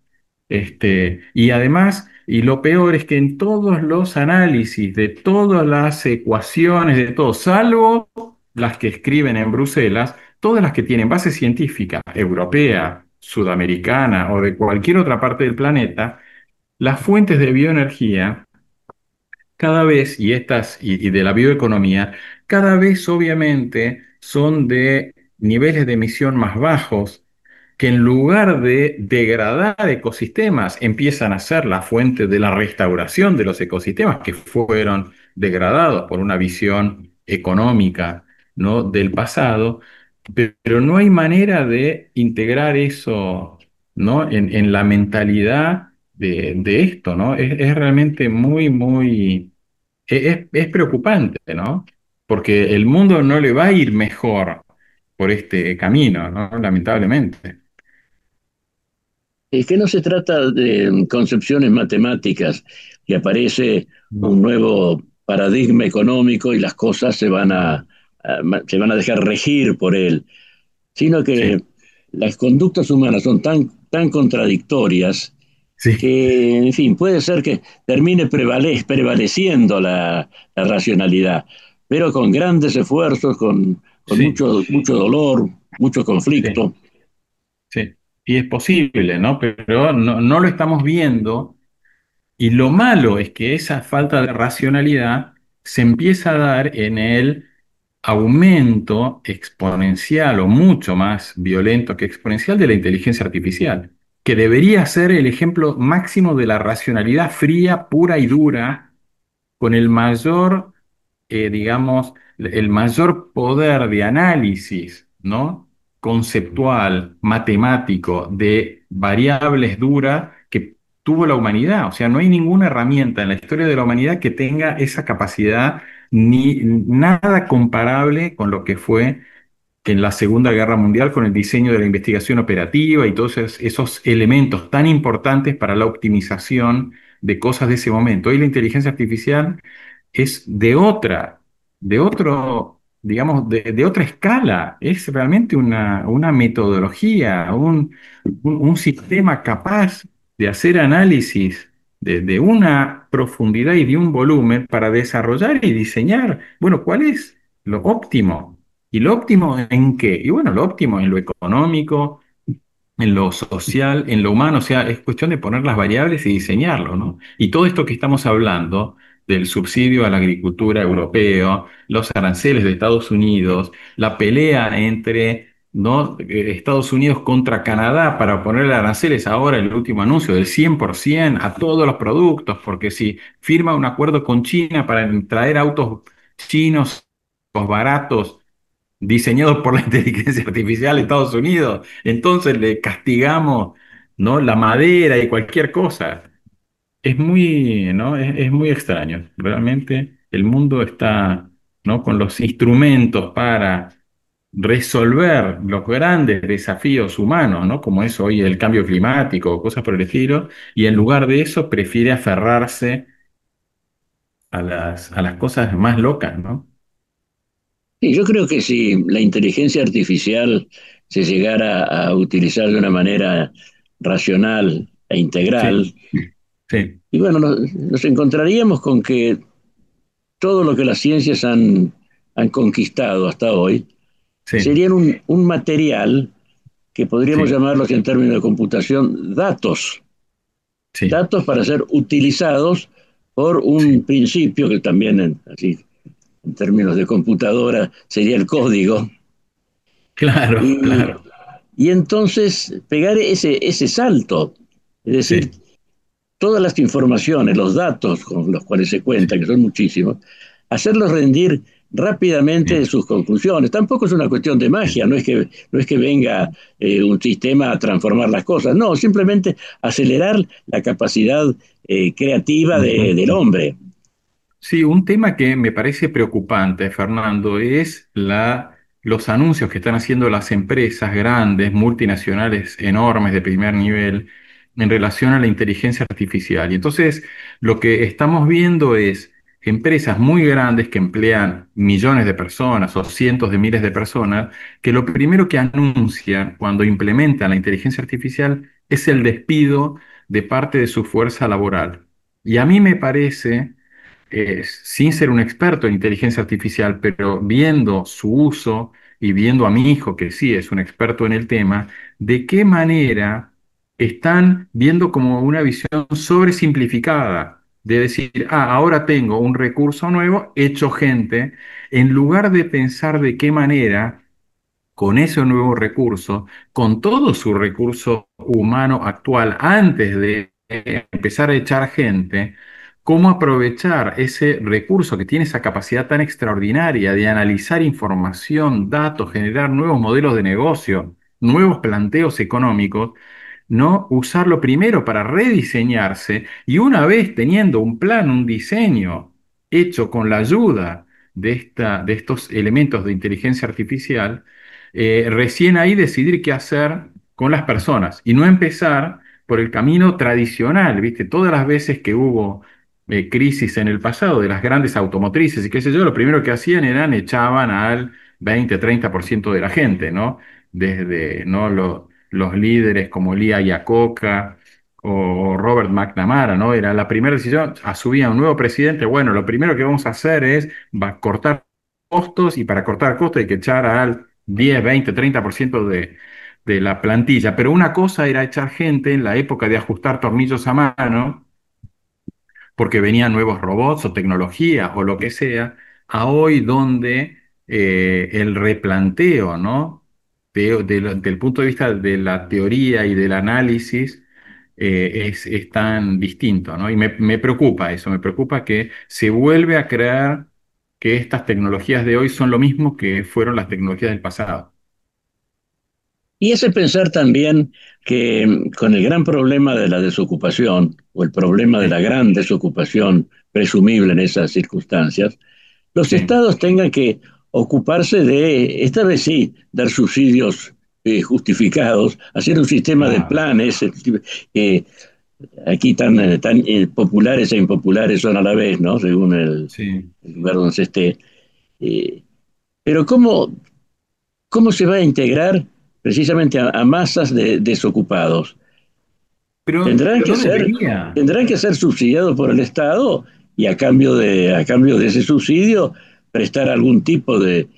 Y además, y lo peor es que en todos los análisis de todas las ecuaciones, de todo, salvo las que escriben en Bruselas, todas las que tienen base científica europea, sudamericana o de cualquier otra parte del planeta, las fuentes de bioenergía cada vez, y de la bioeconomía, cada vez obviamente son de niveles de emisión más bajos, que en lugar de degradar ecosistemas, empiezan a ser la fuente de la restauración de los ecosistemas que fueron degradados por una visión económica, ¿no?, del pasado, pero no hay manera de integrar eso, ¿no?, en la mentalidad de esto, ¿no? Es realmente muy, muy, es preocupante, ¿no? Porque el mundo no le va a ir mejor por este camino, ¿no? Lamentablemente. Es que no se trata de concepciones matemáticas, que aparece un No. nuevo paradigma económico y las cosas se van a dejar regir por él, sino que Sí, las conductas humanas son tan contradictorias sí, que, en fin, puede ser que termine prevaleciendo la racionalidad. pero con grandes esfuerzos, con Sí, mucho dolor, mucho sí, conflicto. sí. Y es posible, ¿no? Pero no lo estamos viendo. Y lo malo es que esa falta de racionalidad se empieza a dar en el aumento exponencial o mucho más violento que exponencial de la inteligencia artificial, que debería ser el ejemplo máximo de la racionalidad fría, pura y dura, con el mayor, digamos, el mayor poder de análisis, ¿no? Conceptual, matemático, de variables duras que tuvo la humanidad. O sea, no hay ninguna herramienta en la historia de la humanidad que tenga esa capacidad, ni nada comparable con lo que fue en la Segunda Guerra Mundial con el diseño de la investigación operativa y todos esos elementos tan importantes para la optimización de cosas de ese momento. Hoy la inteligencia artificial es de otro, digamos, de otra escala. Es realmente una metodología, un sistema capaz de hacer análisis de una profundidad y de un volumen para desarrollar y diseñar, bueno, ¿cuál es lo óptimo? ¿Y lo óptimo en qué? Y bueno, lo óptimo en lo económico, en lo social, en lo humano, o sea, es cuestión de poner las variables y diseñarlo, ¿no? Y todo esto que estamos hablando del subsidio a la agricultura europeo, los aranceles de Estados Unidos, la pelea entre, ¿no? Estados Unidos contra Canadá para ponerle aranceles ahora, el último anuncio del 100% a todos los productos, porque si firma un acuerdo con China para traer autos chinos baratos diseñados por la inteligencia artificial de Estados Unidos. Entonces le castigamos, ¿no? La madera y cualquier cosa. Es muy, ¿no? Es muy extraño. Realmente el mundo está, ¿no? Con los instrumentos para resolver los grandes desafíos humanos, ¿no? Como es hoy el cambio climático, cosas por el estilo, y en lugar de eso prefiere aferrarse a las cosas más locas, ¿no? Y yo creo que si la inteligencia artificial se llegara a utilizar de una manera racional e Sí, integral, sí, y bueno, nos encontraríamos con que todo lo que las ciencias han conquistado hasta hoy sí, serían un material que podríamos sí, llamarlos en términos de computación datos, sí, datos para ser utilizados por un sí. principio que también así, en términos de computadora sería el código. Claro, Y, claro. y entonces pegar ese salto, es decir, Sí, todas las informaciones, los datos con los cuales se cuenta, que sí, son muchísimos, hacerlos rendir rápidamente de bien, sus conclusiones. Tampoco es una cuestión de magia, bien. no es que venga un sistema a transformar las cosas, no, simplemente acelerar la capacidad creativa del Ujú. hombre. Sí, un tema que me parece preocupante, Fernando, es los anuncios que están haciendo las empresas grandes, multinacionales, enormes de primer nivel, en relación a la inteligencia artificial. Y entonces, lo que estamos viendo es empresas muy grandes que emplean millones de personas o cientos de miles de personas, que lo primero que anuncian cuando implementan la inteligencia artificial es el despido de parte de su fuerza laboral. Y a mí me parece sin ser un experto en inteligencia artificial, pero viendo su uso y viendo a mi hijo, que sí es un experto en el tema, de qué manera están viendo como una visión sobresimplificada, de decir, ahora tengo un recurso nuevo, hecho gente, en lugar de pensar de qué manera con ese nuevo recurso, con todo su recurso humano actual, antes de empezar a echar gente, cómo aprovechar ese recurso que tiene esa capacidad tan extraordinaria de analizar información, datos, generar nuevos modelos de negocio, nuevos planteos económicos, ¿no? Usarlo primero para rediseñarse y una vez teniendo un plan, un diseño hecho con la ayuda de estos elementos de inteligencia artificial, recién ahí decidir qué hacer con las personas y no empezar por el camino tradicional, ¿viste? Todas las veces que hubo crisis en el pasado de las grandes automotrices y qué sé yo, lo primero que hacían eran echaban al 20-30% de la gente, ¿no? Desde, ¿no? Los líderes como Lee Iacocca o Robert McNamara, ¿no? Era la primera decisión, subía un nuevo presidente, bueno, lo primero que vamos a hacer es va a cortar costos, y para cortar costos hay que echar al 10, 20, 30% de la plantilla. Pero una cosa era echar gente en la época de ajustar tornillos a mano, porque venían nuevos robots o tecnologías o lo que sea, a hoy donde el replanteo, ¿no? Del punto de vista de la teoría y del análisis es tan distinto, ¿no? Y me preocupa eso, me preocupa que se vuelve a creer que estas tecnologías de hoy son lo mismo que fueron las tecnologías del pasado. Y ese pensar también que con el gran problema de la desocupación, o el problema de Sí, la gran desocupación presumible en esas circunstancias, los sí, estados tengan que ocuparse de, esta vez sí, dar subsidios justificados, hacer un sistema de claro, planes, eh, aquí tan populares e impopulares son a la vez, ¿no? Según sí. el lugar donde se esté. Eh, pero ¿cómo se va a integrar precisamente a masas de desocupados? Tendrán Pero que no ser, debería. tendrán que ser subsidiados por el Estado y a cambio de ese subsidio prestar algún tipo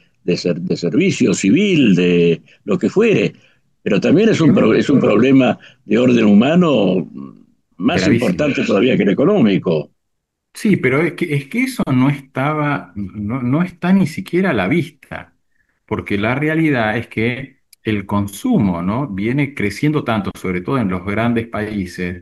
de servicio civil, de lo que fuere. Pero también es Pero es un problema de orden humano más gravísimo. importante todavía que el económico. Sí, pero es que eso no estaba, no está ni siquiera a la vista, porque la realidad es que el consumo, ¿no? Viene creciendo tanto, sobre todo en los grandes países,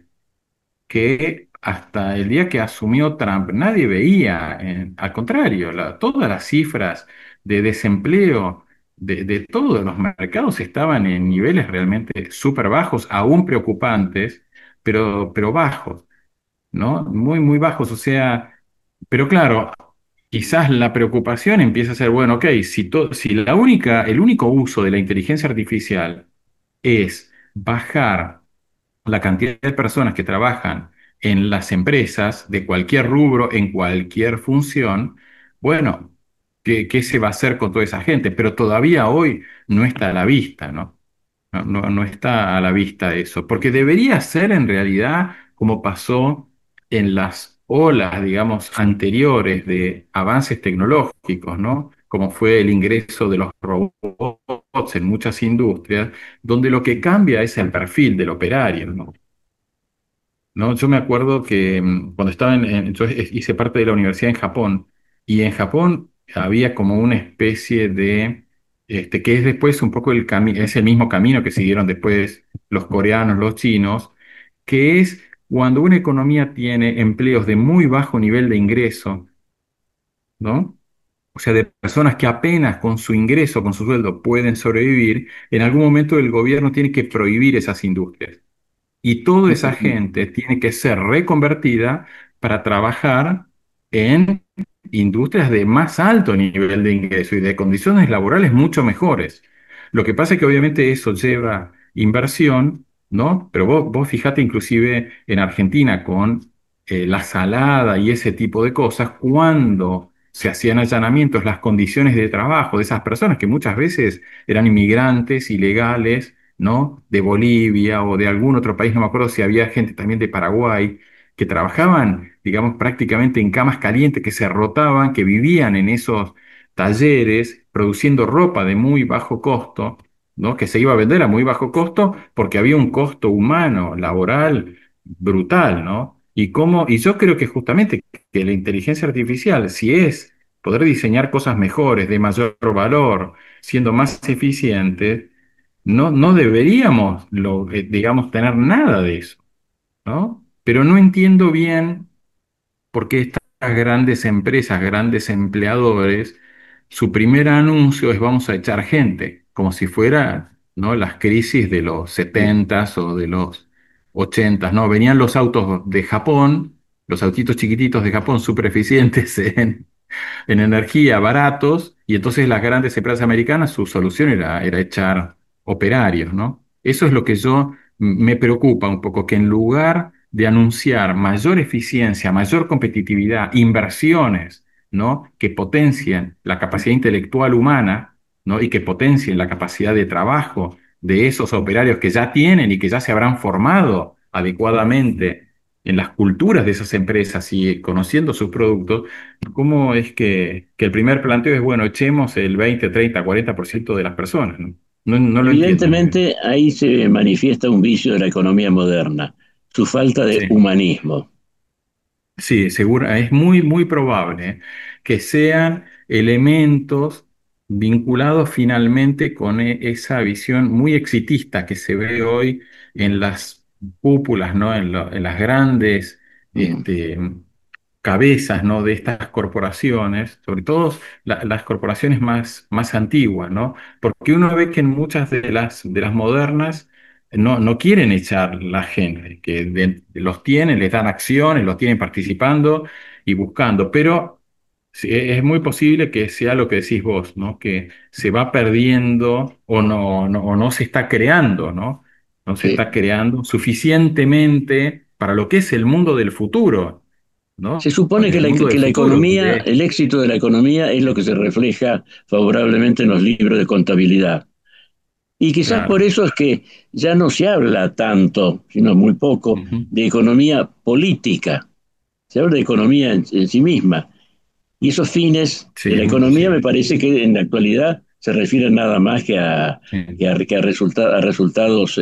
que hasta el día que asumió Trump nadie veía, al contrario, todas las cifras de desempleo de todos los mercados estaban en niveles realmente súper bajos, aún preocupantes, pero bajos, ¿no? Muy, muy bajos, o sea, pero claro, quizás la preocupación empieza a ser, bueno, ok, si el único uso de la inteligencia artificial es bajar la cantidad de personas que trabajan en las empresas de cualquier rubro, en cualquier función, bueno, ¿qué se va a hacer con toda esa gente? Pero todavía hoy no está a la vista, ¿no? No está a la vista eso, porque debería ser en realidad como pasó en las olas, digamos, anteriores de avances tecnológicos, ¿no? Como fue el ingreso de los robots en muchas industrias, donde lo que cambia es el perfil del operario, ¿no? ¿No? Yo me acuerdo que cuando estaba yo hice parte de la universidad en Japón, y en Japón había como una especie de, que es después un poco es el mismo camino que siguieron después los coreanos, los chinos, que es cuando una economía tiene empleos de muy bajo nivel de ingreso, ¿no? O sea, de personas que apenas con su ingreso, con su sueldo pueden sobrevivir, en algún momento el gobierno tiene que prohibir esas industrias. Y toda esa gente tiene que ser reconvertida para trabajar en industrias de más alto nivel de ingreso y de condiciones laborales mucho mejores. Lo que pasa es que obviamente eso lleva inversión, ¿no? Pero vos fijate inclusive en Argentina con la salada y ese tipo de cosas, cuando se hacían allanamientos, las condiciones de trabajo de esas personas que muchas veces eran inmigrantes ilegales, ¿no? De Bolivia o de algún otro país, no me acuerdo si había gente también de Paraguay, que trabajaban, digamos, prácticamente en camas calientes, que se rotaban, que vivían en esos talleres, produciendo ropa de muy bajo costo, ¿no? Que se iba a vender a muy bajo costo porque había un costo humano, laboral, brutal, ¿no? Y yo creo que justamente que la inteligencia artificial, si es poder diseñar cosas mejores, de mayor valor, siendo más eficientes, no deberíamos, digamos, tener nada de eso, ¿no? Pero no entiendo bien por qué estas grandes empresas, grandes empleadores, su primer anuncio es vamos a echar gente, como si fuera, ¿no? Las crisis de los 70s o de los 80s, ¿no? Venían los autos de Japón, los autitos chiquititos de Japón, súper eficientes en energía, baratos, y entonces las grandes empresas americanas, su solución era echar operarios, ¿no? Eso es lo que me preocupa un poco, que en lugar de anunciar mayor eficiencia, mayor competitividad, inversiones, ¿no? Que potencien la capacidad intelectual humana, ¿no? Y que potencien la capacidad de trabajo de esos operarios que ya tienen y que ya se habrán formado adecuadamente en las culturas de esas empresas y conociendo sus productos, cómo es que el primer planteo es, bueno, echemos el 20, 30, 40% de las personas, ¿no? No lo entiendo muy bien. Evidentemente ahí se manifiesta un vicio de la economía moderna, su falta de Sí. humanismo. Sí, seguro, es muy probable que sean elementos vinculados finalmente con esa visión muy exitista que se ve hoy en las cúpulas, ¿no? En las grandes Mm. este, cabezas, ¿no? De estas corporaciones, sobre todo las corporaciones más antiguas, ¿no? Porque uno ve que en muchas de las modernas no quieren echar la gente, que los tienen, les dan acciones, los tienen participando y buscando, pero sí, es muy posible que sea lo que decís vos, ¿no? Que se va perdiendo o no se está creando, ¿no? No se Sí. está creando suficientemente para lo que es el mundo del futuro, Se ¿no? supone que El mundo que del la futuro, economía, donde, el éxito de la economía es lo que se refleja favorablemente en los libros de contabilidad. Y quizás por claro, eso es que ya no se habla tanto, sino muy poco, ujú, de economía política. Se habla de economía en sí misma. Y esos fines de sí, la es muy economía me posible. parece que en la actualidad se refieren nada más Sí, a resultados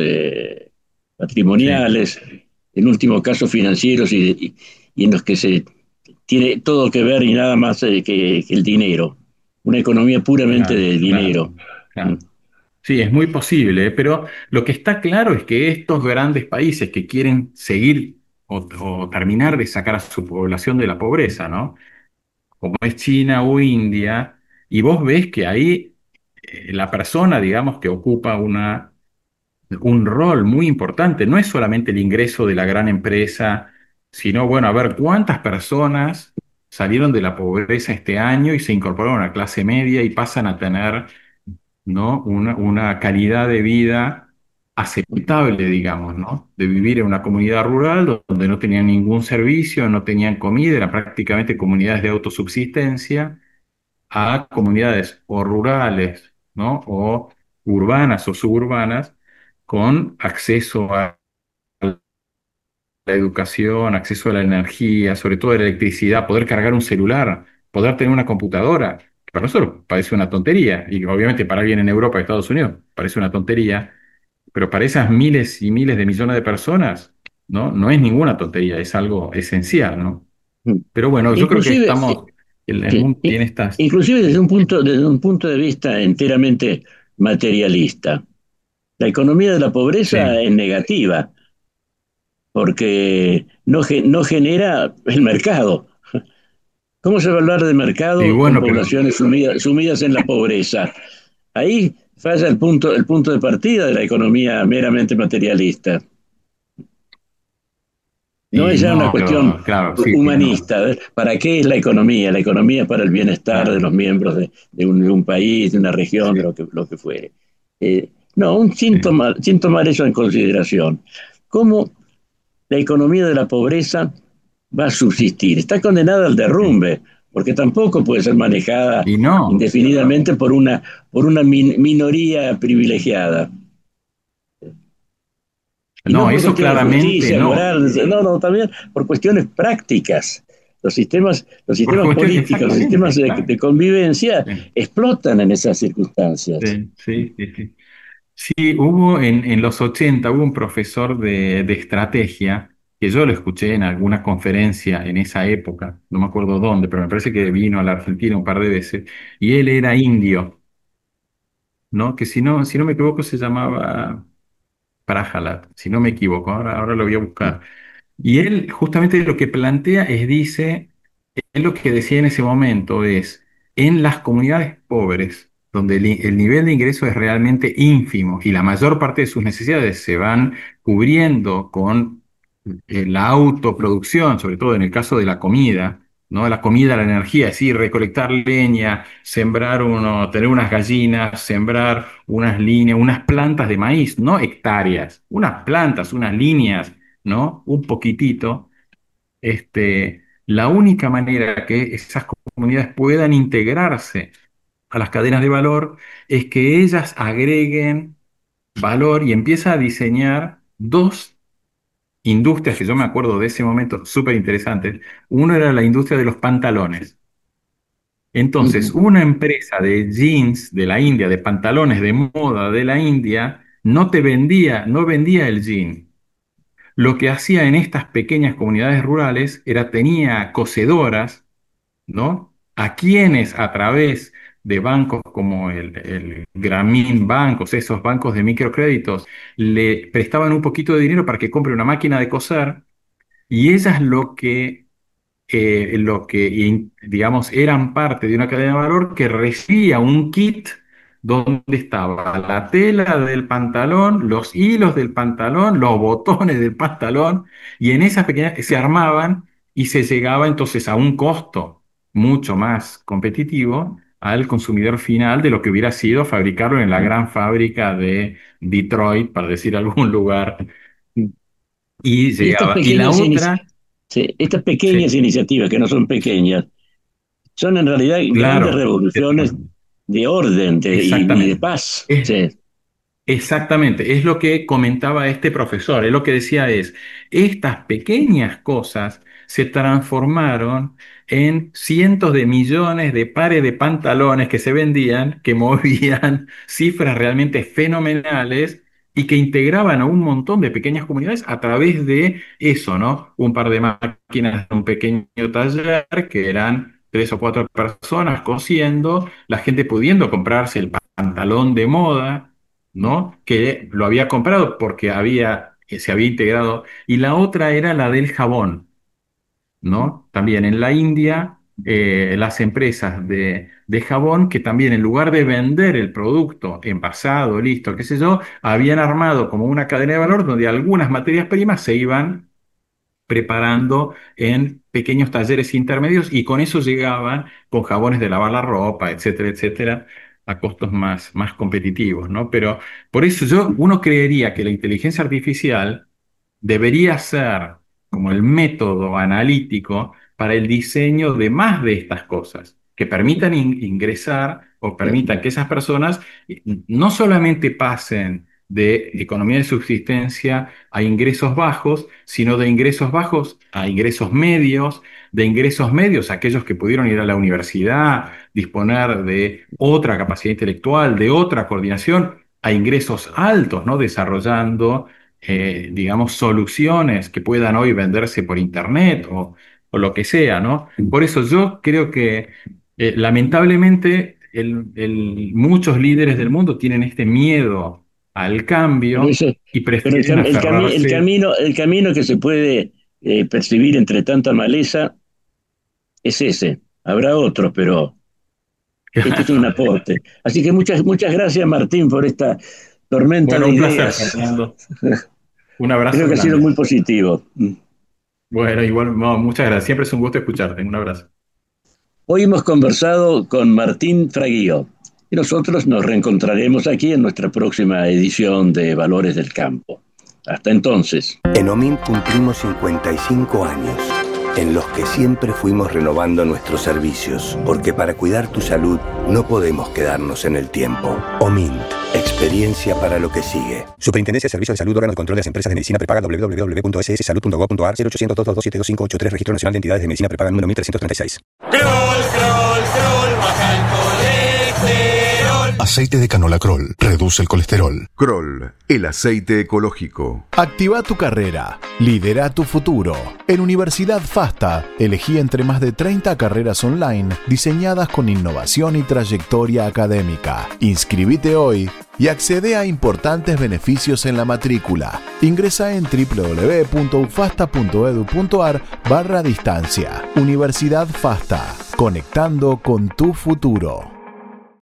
sí, patrimoniales, en último caso financieros y en los que se tiene todo que ver y nada más que el dinero. Una economía puramente claro, de claro, dinero. Mm. claro. Sí, es muy posible, pero lo que está claro es que estos grandes países que quieren seguir o terminar de sacar a su población de la pobreza, ¿no? Como es China o India, y vos ves que ahí la persona, digamos, que ocupa un rol muy importante, no es solamente el ingreso de la gran empresa, sino, bueno, a ver, ¿cuántas personas salieron de la pobreza este año y se incorporaron a la clase media y pasan a tener, ¿no? Una calidad de vida aceptable, digamos, ¿no? De vivir en una comunidad rural donde no tenían ningún servicio, no tenían comida, eran prácticamente comunidades de autosubsistencia, a comunidades o rurales, ¿no? O urbanas o suburbanas con acceso a la educación, acceso a la energía, sobre todo a la electricidad, poder cargar un celular, poder tener una computadora, que para nosotros parece una tontería, y obviamente para alguien en Europa y Estados Unidos parece una tontería, pero para esas miles y miles de millones de personas, ¿no? No es ninguna tontería, es algo esencial, ¿no? Mm. Pero bueno, yo creo que Inclusive, estamos, el sí, mundo tiene estas... inclusive desde un punto de vista enteramente materialista. La economía de la pobreza Sí, es negativa porque no genera el mercado. ¿Cómo se va a hablar de y mercado con bueno, pero... poblaciones sumidas en la pobreza? Ahí falla el punto de partida de la economía meramente materialista. No es Y ya una no, cuestión claro, sí, sí, no. humanista. ¿Eh? ¿Para qué es la economía? La economía es para el bienestar de Claro, los miembros de un país, de una región, de sí, lo que fuere. No, un sí. síntoma, sin tomar eso en consideración. ¿Cómo la economía de la pobreza va a subsistir? Está condenada al Sí. derrumbe, porque tampoco puede ser manejada Y no, indefinidamente por una minoría privilegiada. Y no no, por eso cuestiones de claramente justicia, no. moral, no, también por cuestiones prácticas. Los Por sistemas cuestión, políticos, los sistemas exactamente, claro. de convivencia Sí, explotan en esas circunstancias. sí, sí, sí, sí. Sí, hubo en los 80 hubo un profesor de estrategia que yo lo escuché en alguna conferencia en esa época, no me acuerdo dónde, pero me parece que vino a la Argentina un par de veces, y él era indio, ¿no? Que si no me equivoco se llamaba Prahalat, si no me equivoco, ahora lo voy a buscar. Y él justamente lo que plantea es, dice, él lo que decía en ese momento es, en las comunidades pobres, donde el nivel de ingreso es realmente ínfimo y la mayor parte de sus necesidades se van cubriendo con la autoproducción, sobre todo en el caso de la comida, ¿no? La comida, la energía, es decir, recolectar leña, tener unas gallinas, sembrar unas líneas, unas plantas de maíz, no hectáreas, unas plantas, unas líneas, ¿no? Un poquitito. La única manera que esas comunidades puedan integrarse a las cadenas de valor es que ellas agreguen valor y empieza a diseñar dos industrias que yo me acuerdo de ese momento súper interesantes. Uno era la industria de los pantalones. Entonces, una empresa de jeans de la India, de pantalones de moda de la India, no vendía el jean. Lo que hacía en estas pequeñas comunidades rurales era tenía cosedoras, ¿no? A quienes a través de bancos como el Grameen Bank, o sea, esos bancos de microcréditos, le prestaban un poquito de dinero para que compre una máquina de coser, y ellas digamos, eran parte de una cadena de valor que recibía un kit donde estaba la tela del pantalón, los hilos del pantalón, los botones del pantalón, y en esas pequeñas se armaban y se llegaba entonces a un costo mucho más competitivo al consumidor final de lo que hubiera sido fabricarlo en la gran fábrica de Detroit, para decir algún lugar, y Y estas llegaba. Y la pequeñas, otra, sí, estas pequeñas sí, iniciativas, que no son pequeñas, son en realidad grandes claro, revoluciones de orden y de exactamente. paz. Es, Sí, Exactamente, es lo que comentaba este profesor, es lo que decía estas pequeñas cosas se transformaron en cientos de millones de pares de pantalones que se vendían, que movían cifras realmente fenomenales y que integraban a un montón de pequeñas comunidades a través de eso, ¿no? Un par de máquinas, un pequeño taller, que eran 3 o 4 personas cosiendo, la gente pudiendo comprarse el pantalón de moda, ¿no? Que lo había comprado porque se había integrado. Y la otra era la del jabón, ¿no? También en la India, las empresas de jabón que también en lugar de vender el producto envasado, listo, qué sé yo, habían armado como una cadena de valor donde algunas materias primas se iban preparando en pequeños talleres intermedios y con eso llegaban con jabones de lavar la ropa, etcétera, etcétera, a costos más competitivos, ¿no? Pero por eso uno creería que la inteligencia artificial debería ser como el método analítico para el diseño de más de estas cosas, que permitan ingresar o permitan que esas personas no solamente pasen de economía de subsistencia a ingresos bajos, sino de ingresos bajos a ingresos medios, de ingresos medios a aquellos que pudieron ir a la universidad, disponer de otra capacidad intelectual, de otra coordinación, a ingresos altos, ¿no? Desarrollando digamos, soluciones que puedan hoy venderse por internet o lo que sea, ¿no? Por eso yo creo que lamentablemente muchos líderes del mundo tienen este miedo al pero, cambio eso, y pero prefieren aferrarse. el camino que se puede percibir entre tanta maleza es ese. Habrá otros, pero este es un aporte. Así que muchas gracias, Martín, por esta tormenta Bueno, de un placer, ideas. Fernando. Un Creo abrazo que ha sido grande. muy positivo. Bueno, igual, no, muchas gracias. Siempre es un gusto escucharte. Un abrazo. Hoy hemos conversado con Martín Fraguío y nosotros nos reencontraremos aquí en nuestra próxima edición de Valores del Campo. Hasta entonces. En OMINT cumplimos 55 años, en los que siempre fuimos renovando nuestros servicios, porque para cuidar tu salud no podemos quedarnos en el tiempo. OMINT, experiencia para lo que sigue. Superintendencia de Servicios de Salud, órgano de control de las empresas de medicina prepaga, www.sssalud.gov.ar, 0800-222-72583, Registro Nacional de Entidades de Medicina Prepaga número 1336. Kroll, baja el colesterol. Aceite de canola Kroll reduce el colesterol. Kroll, el aceite ecológico. Activa tu carrera. Lidera tu futuro. En Universidad FASTA, elegí entre más de 30 carreras online diseñadas con innovación y trayectoria académica. Inscribite hoy y accede a importantes beneficios en la matrícula. Ingresa en www.ufasta.edu.ar/distancia. Universidad FASTA, conectando con tu futuro.